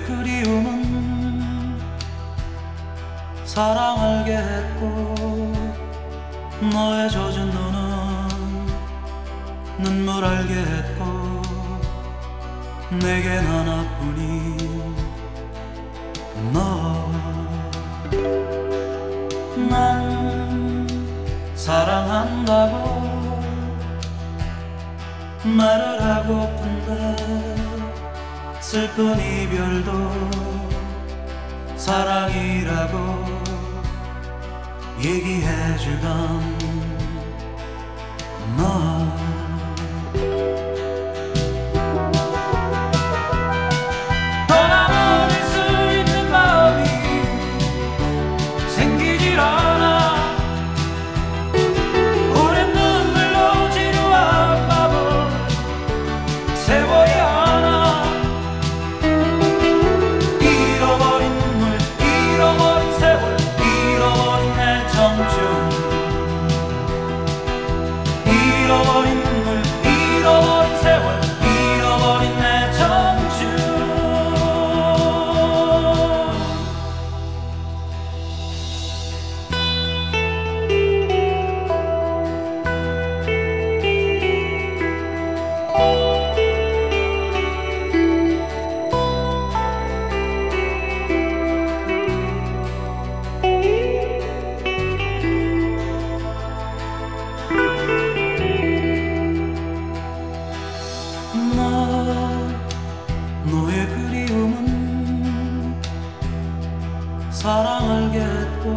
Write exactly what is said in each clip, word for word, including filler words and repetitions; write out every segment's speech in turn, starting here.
그리움은 사랑 알게 했고 너의 젖은 눈은 눈물 알게 했고 내겐 하나뿐인 너. 난 사랑한다고 말을 하고픈데 슬픈 이별도 사랑이라고 얘기해주던 너. 떠나버릴 수 있는 마음이 생기질 않아. 오랜 눈물로 지루한 밤을 세월이 않아. 잃어버린 눈물, 잃어버린 세월, 잃어버린 내 청춘. 잃어버린 눈물, 잃어버린 세월, 잃어버린 내 청춘. 너의 그리움은 사랑 알게 했고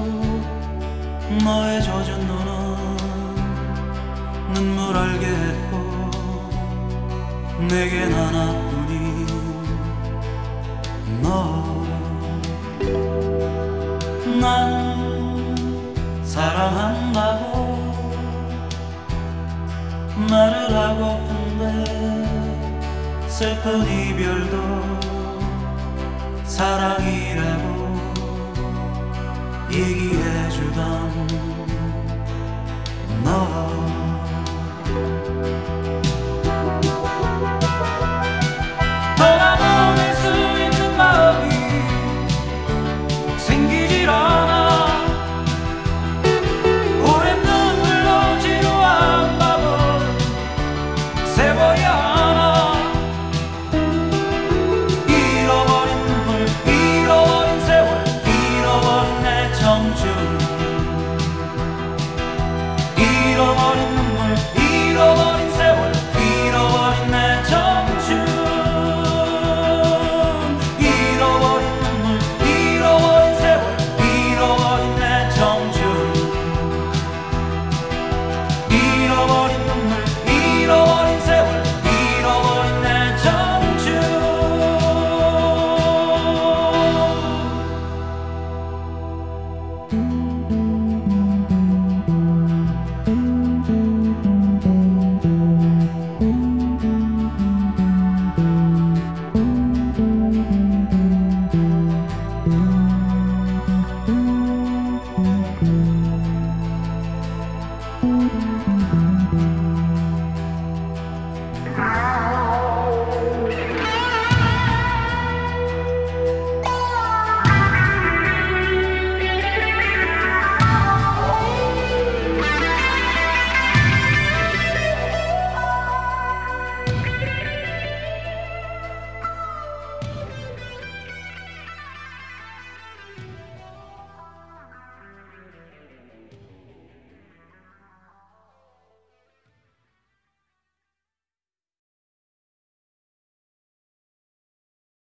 너의 젖은 눈은 눈물 알게 했고 내겐 하나뿐인 너. 난 사랑한다고 말을 하고픈데 슬픈 이별도 사랑이라고 얘기해주던 너.